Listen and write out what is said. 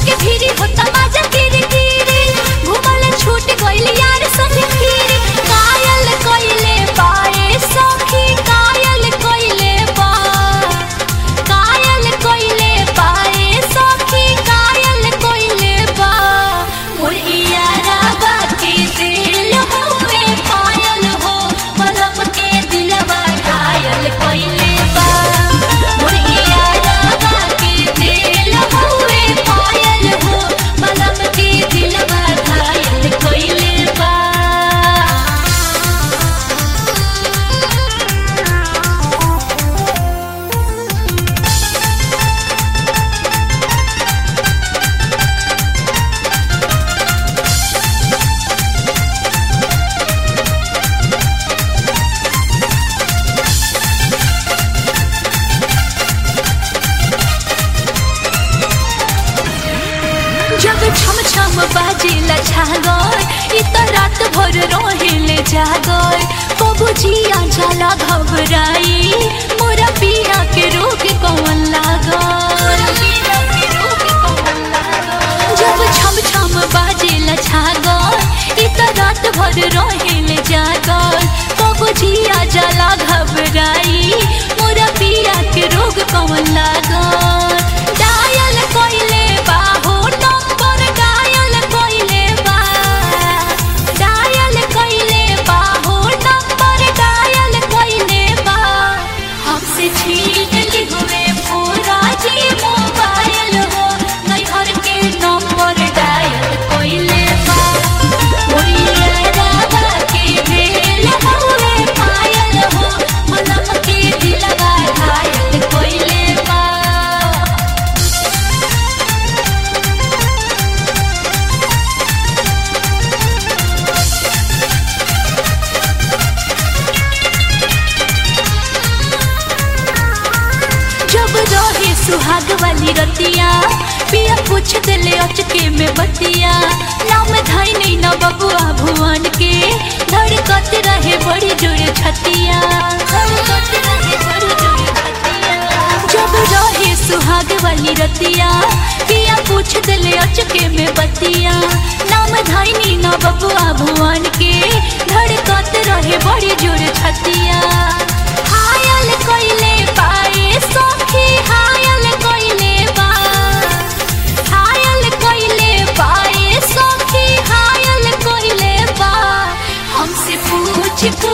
के भीरी होता मजा गिरी गिरी घुमल छूट गइल यार संग फिरी कायल कइले बाए सखी कायल कइले बाए सखी कायल कइले बा मोर यारा बाकी दिल होवे पायल हो मलम के दिलवा घायल कइले बा मोर यारा बाकी दिल होवे पायल हो मलम के दिलवा घायल कइले बा। जब छम छम बाजेला छागल इ त रात भर रहेले जागल कबू जिया जाला घबराई मोरा पिया के रोग कौन लागल जब छम छम बाजेला छागल इ त रात भर रहेले जागल कबू जिया जाला घबराई मोरा पिया के रोग कौन लागल डायल कइले बाहो नंबर डायल कइले बाहो नंबर डायल कइले बा हमसे छीन ली हुए पूरा जी मोबाइल हो नैहर के नंबर डायल कइले बा मोरिया राधा के भेल हुए पायल हो मलम के दिलवा घायल कइले बा। जब रहे सुहाग वाली रतिया पिया पूछ दिले अचके में बतिया नाम धाई नहीं न बबुआ भुवन के धड़कत रहे बड़ी जोर छतिया जब रहे सुहाग वाली रतिया पिया पूछ दिले अचके में बतिया नाम धाई नहीं न बबुआ भुवन के धड़कत रहे बड़ी जोर छतिया हायल कइले बाए सखी हायल कइले बाए सखी हायल कइले बा हमसे पूछ